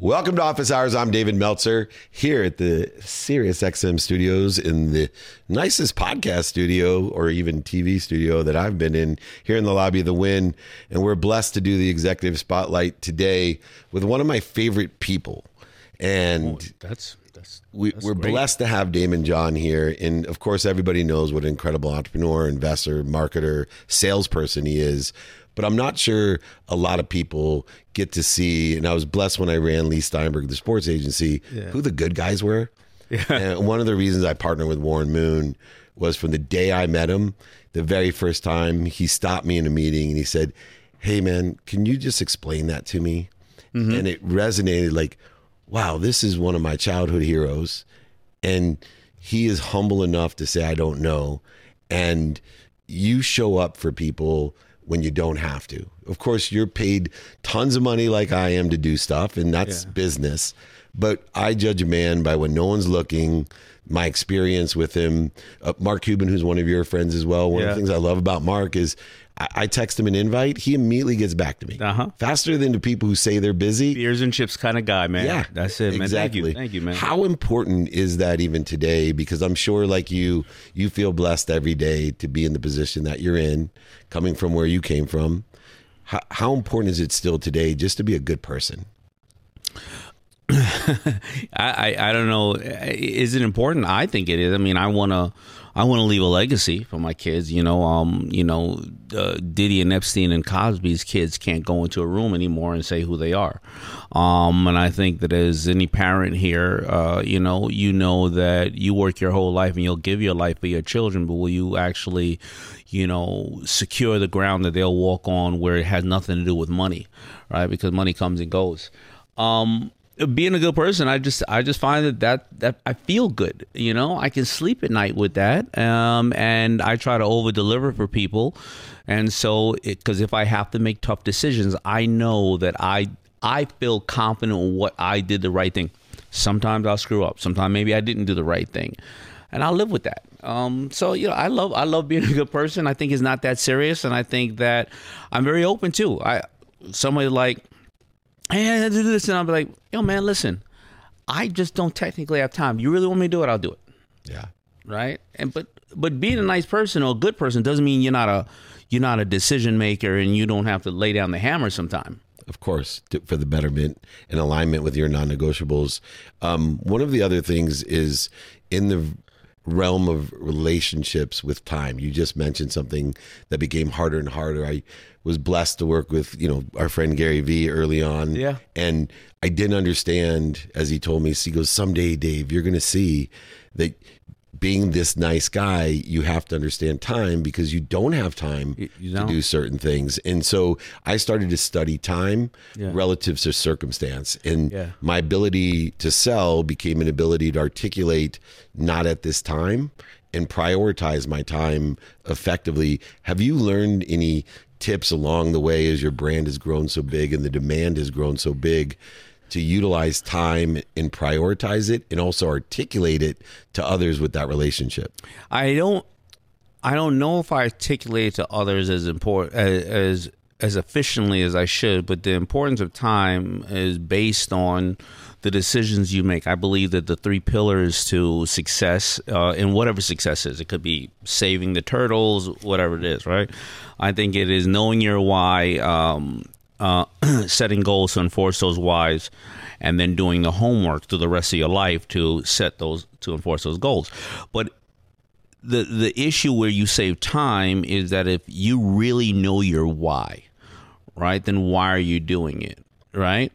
Welcome to Office Hours. I'm David Meltzer here at the SiriusXM studios in the nicest podcast studio or even TV studio that I've been in here in the lobby of the Wynn. And we're blessed to do the executive spotlight today with one of my favorite people. And we're great. blessed to have Daymond John here. And of course, everybody knows what an incredible entrepreneur, investor, marketer, salesperson he is. But I'm not sure a lot of people get to see, and I was blessed when I ran Lee Steinberg, the sports agency, who the good guys were. Yeah. And one of the reasons I partnered with Warren Moon was from the day I met him, the very first time he stopped me in a meeting and he said, "Hey man, can you just explain that to me?" Mm-hmm. And it resonated like, wow, this is one of my childhood heroes. And he is humble enough to say, I don't know. And you show up for people when you don't have to. Of course, you're paid tons of money like I am to do stuff, and that's business. But I judge a man by when no one's looking, my experience with him. Mark Cuban, who's one of your friends as well. One of the things I love about Mark is I text him an invite. He immediately gets back to me. Faster than the people who say they're busy. Beers and chips kind of guy, man. Yeah, that's it, man. Exactly. Thank you, man. How important is that even today? Because I'm sure like you feel blessed every day to be in the position that you're in, coming from where you came from. How important is it still today just to be a good person? I don't know. Is it important? I think it is. I mean, I want to leave a legacy for my kids. Diddy and Epstein and Cosby's kids can't go into a room anymore and say who they are. And I think that as any parent here, you know that you work your whole life and you'll give your life for your children, but will you actually, secure the ground that they'll walk on where it has nothing to do with money, right? Because money comes and goes. Being a good person, I just find that I feel good. I can sleep at night with that, and I try to over deliver for people. And so, because if I have to make tough decisions, I know that I feel confident in what I did the right thing. Sometimes I'll screw up. Sometimes maybe I didn't do the right thing, and I'll live with that. I love being a good person. I think it's not that serious, and I think that I'm very open too. Somebody like, hey, I do this, and I'll be like, yo, man, listen, I just don't technically have time. You really want me to do it? I'll do it. Yeah. Right. And but being a nice person or a good person doesn't mean you're not a decision maker and you don't have to lay down the hammer sometime. Of course, for the betterment and alignment with your non-negotiables. One of the other things is in the realm of relationships with time. You just mentioned something that became harder and harder. I was blessed to work with, our friend Gary Vee early on. Yeah. And I didn't understand, as he told me, he goes, someday, Dave, you're going to see that being this nice guy, you have to understand time because you don't have time to do certain things. And so I started to study time relative to circumstance. And my ability to sell became an ability to articulate not at this time and prioritize my time effectively. Have you learned any tips along the way as your brand has grown so big and the demand has grown so big to utilize time and prioritize it and also articulate it to others with that relationship? I don't know if I articulate it to others as important as efficiently as I should, but the importance of time is based on the decisions you make. I believe that the three pillars to success, in whatever success is, it could be saving the turtles, whatever it is, right? I think it is knowing your why, setting goals to enforce those whys, and then doing the homework through the rest of your life to enforce those goals. But the issue where you save time is that if you really know your why, right, then why are you doing it, right?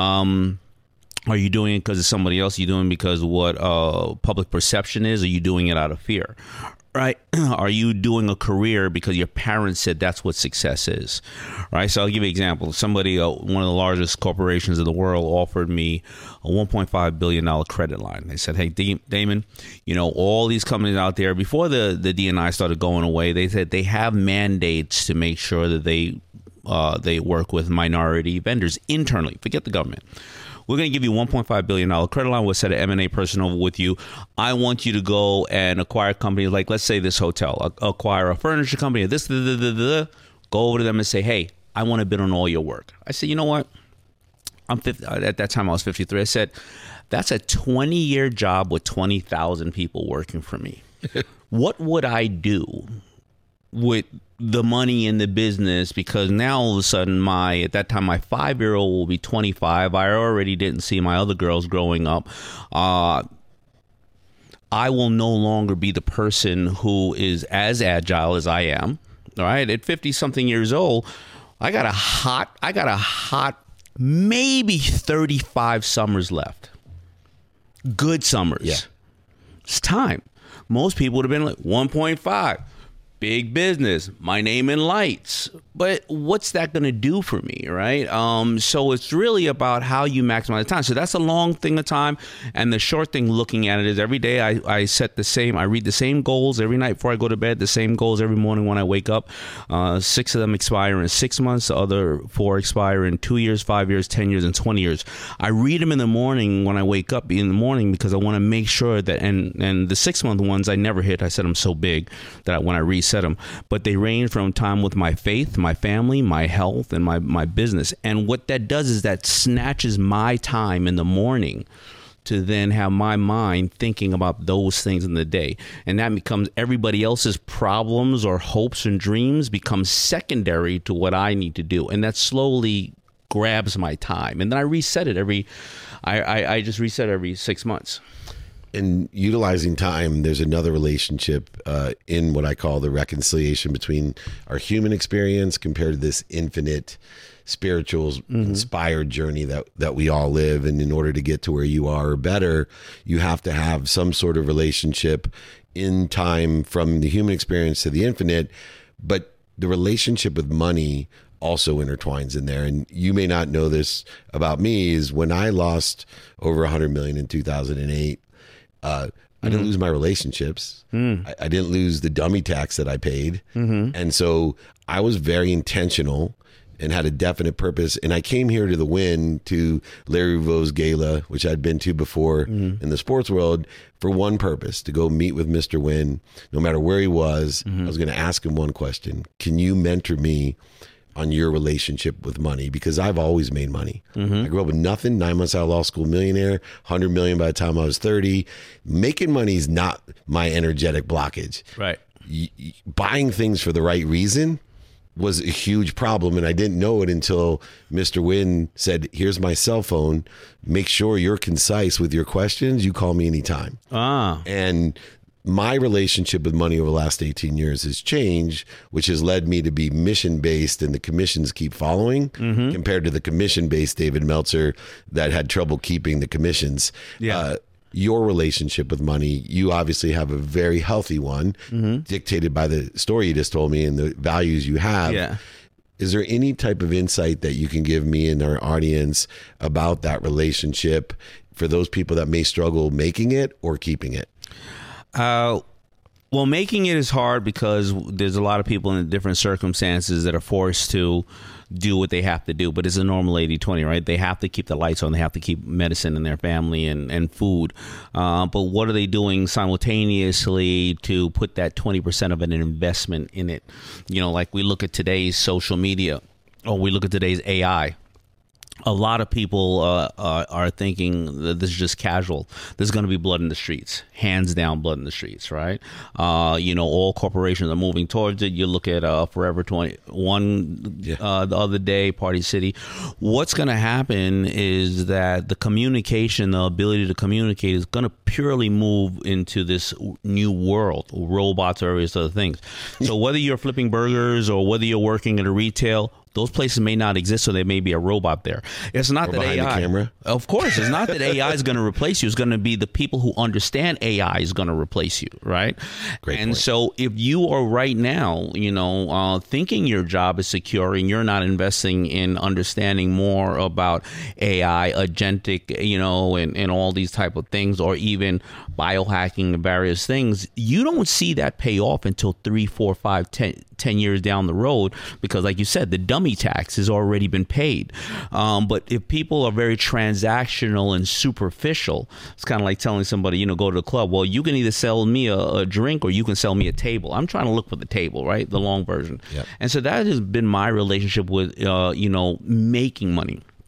Are you doing it because of somebody else? Are you doing it because of what public perception is? Are you doing it out of fear? Right? Are you doing a career because your parents said that's what success is? Right? So I'll give you an example. Somebody, one of the largest corporations in the world, offered me a $1.5 billion credit line. They said, hey, Daymond, all these companies out there, before the D&I started going away, they said they have mandates to make sure that they work with minority vendors internally. Forget the government. We're going to give you $1.5 billion credit line. We'll set an M&A person over with you. I want you to go and acquire companies like, let's say, this hotel, acquire a furniture company, go over to them and say, hey, I want to bid on all your work. I said, you know what? I'm 50, at that time I was 53. I said, that's a 20-year job with 20,000 people working for me. What would I do with the money in the business? Because now all of a sudden at that time my 5-year-old will be 25. I already didn't see my other girls growing up. I will no longer be the person who is as agile as I am. All right. At 50 something years old, I got a hot maybe 35 summers left. Good summers. Yeah. It's time. Most people would have been like 1.5. Big business, my name in lights. But what's that going to do for me, right? So it's really about how you maximize time. So that's a long thing of time. And the short thing looking at it is every day I read the same goals every night before I go to bed, the same goals every morning when I wake up. 6 of them expire in 6 months. The other 4 expire in 2 years, 5 years, 10 years, and 20 years. I read them in the morning when I wake up in the morning because I want to make sure that, and the 6-month ones I never hit. I said I'm so big that when I reset them, but they range from time with my faith, my family, my health, and my business. And what that does is that snatches my time in the morning to then have my mind thinking about those things in the day. And that becomes everybody else's problems or hopes and dreams become secondary to what I need to do. And that slowly grabs my time. And then I reset it I just reset every 6 months. In utilizing time, there's another relationship in what I call the reconciliation between our human experience compared to this infinite spiritual inspired journey that we all live. And in order to get to where you are or better, you have to have some sort of relationship in time from the human experience to the infinite. But the relationship with money also intertwines in there. And you may not know this about me, is when I lost over 100 million in 2008, I didn't lose my relationships. I didn't lose the dummy tax that I paid. And so I was very intentional and had a definite purpose. And I came here to the Wynn, to Larry Rouveau's gala, which I'd been to before in the sports world, for one purpose: to go meet with Mr. Wynn. No matter where he was, I was going to ask him one question: can you mentor me on your relationship with money? Because I've always made money. I grew up with nothing, 9 months out of law school, millionaire, 100 million by the time I was 30. Making money is not my energetic blockage. Right. Buying things for the right reason was a huge problem. And I didn't know it until Mr. Wynn said, here's my cell phone. Make sure you're concise with your questions. You call me anytime. And my relationship with money over the last 18 years has changed, which has led me to be mission-based, and the commissions keep following, compared to the commission-based David Meltzer that had trouble keeping the commissions. Your relationship with money, you obviously have a very healthy one, dictated by the story you just told me and the values you have. Is there any type of insight that you can give me and our audience about that relationship for those people that may struggle making it or keeping it? Well, making it is hard because there's a lot of people in different circumstances that are forced to do what they have to do. But it's a normal 80-20, right? They have to keep the lights on. They have to keep medicine in their family and food. But what are they doing simultaneously to put that 20% of an investment in it? You know, like we look at today's social media, or we look at today's AI. A lot of people are thinking that this is just casual. There's going to be blood in the streets, hands down blood in the streets, right? All corporations are moving towards it. You look at Forever 21 the other day, Party City. What's going to happen is that the communication, the ability to communicate is going to purely move into this new world, robots or various other things. So whether you're flipping burgers or whether you're working at a retail, those places may not exist, so there may be a robot there. It's not that AI. The camera. Of course, it's not that AI is going to replace you. It's going to be the people who understand AI is going to replace you, right? Great and point. So if you are right now, thinking your job is secure and you're not investing in understanding more about AI, agentic, and all these type of things, or even biohacking and various things, you don't see that pay off until 3, 4, 5, 10 years down the road, because like you said, the dummy tax has already been paid. But if people are very transactional and superficial, it's kind of like telling somebody, go to the club. Well, you can either sell me a drink or you can sell me a table. I'm trying to look for the table, right? The long version. Yep. And so that has been my relationship with, making money.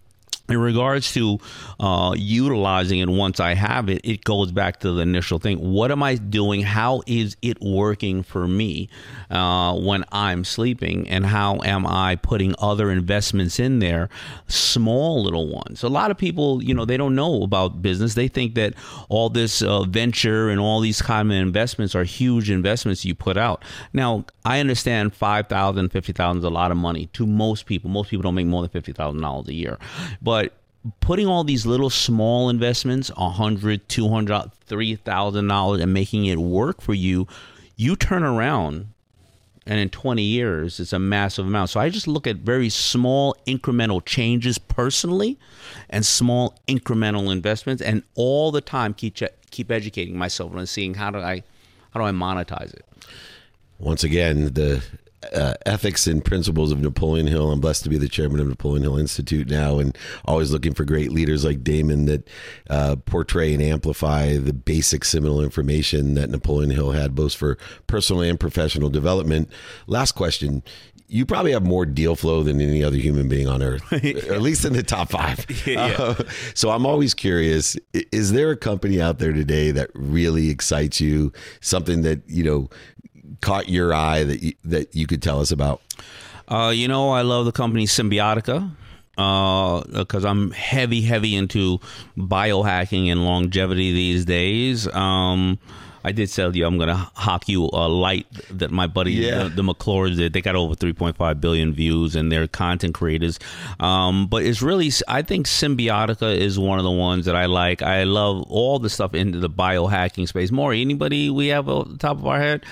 In regards to utilizing it once I have it, it goes back to the initial thing. What am I doing? How is it working for me when I'm sleeping? And how am I putting other investments in there, small little ones? A lot of people, they don't know about business. They think that all this venture and all these kind of investments are huge investments you put out. Now, I understand $5,000, $50,000 is a lot of money to most people. Most people don't make more than $50,000 a year. But putting all these little small investments, $100, $200, $3,000, and making it work for you, you turn around and in 20 years, it's a massive amount. So I just look at very small incremental changes personally and small incremental investments, and all the time keep educating myself and seeing how do I monetize it. Once again, the ethics and principles of Napoleon Hill. I'm blessed to be the chairman of Napoleon Hill Institute now, and always looking for great leaders like Damon that portray and amplify the basic seminal information that Napoleon Hill had, both for personal and professional development. Last question. You probably have more deal flow than any other human being on earth, or at least in the top 5. Yeah. So I'm always curious, is there a company out there today that really excites you, something that, caught your eye that you could tell us about? I love the company Symbiotica because I'm heavy into biohacking and longevity these days. I did tell you I'm going to hawk you a light that my buddy, the McClures did. They got over 3.5 billion views, and they're content creators. But it's really, I think Symbiotica is one of the ones that I like. I love all the stuff into the biohacking space. Maury, anybody we have on the top of our head?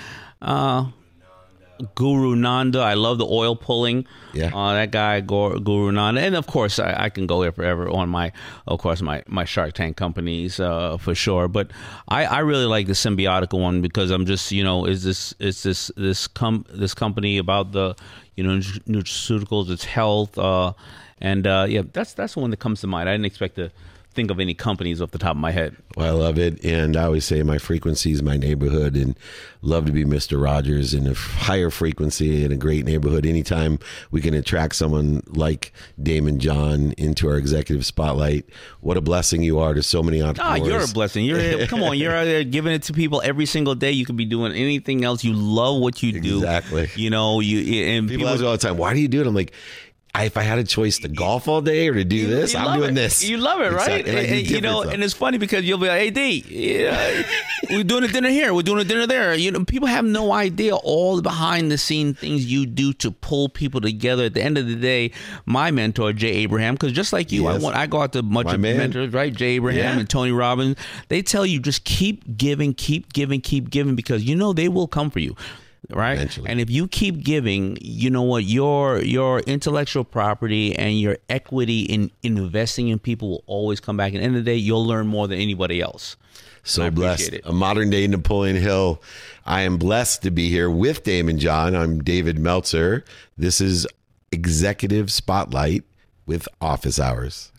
Guru Nanda. I love the oil pulling. Yeah. That guy, Guru Nanda. And of course, I can go there forever on my Shark Tank companies for sure. But I really like the Symbiotica one because I'm just, is this company about the, nutraceuticals, its health. That's the one that comes to mind. I didn't expect to think of any companies off the top of my head. Well, I love it. And I always say my frequency is my neighborhood, and love to be Mr. Rogers in a higher frequency in a great neighborhood. Anytime we can attract someone like Damon John into our executive spotlight, what a blessing you are to so many entrepreneurs. You're a blessing. Come on, you're out there giving it to people every single day. You could be doing anything else. You love what you do. Exactly. And people ask me all the time, why do you do it? I'm like, if I had a choice to golf all day or to do this, I'm doing this. You love it, right? Exactly. And it's funny because you'll be like, hey, D, we're doing a dinner here. We're doing a dinner there. People have no idea all the behind the scene things you do to pull people together. At the end of the day, my mentor, Jay Abraham, because just like you, yes. I go out to much of mentors, right? Jay Abraham and Tony Robbins. They tell you just keep giving, because they will come for you. Right. Eventually. And if you keep giving, you know what, your intellectual property and your equity in investing in people will always come back. At the end of the day, you'll learn more than anybody else. So blessed. A modern day Napoleon Hill. I am blessed to be here with Damon John. I'm David Meltzer. This is Executive Spotlight with Office Hours.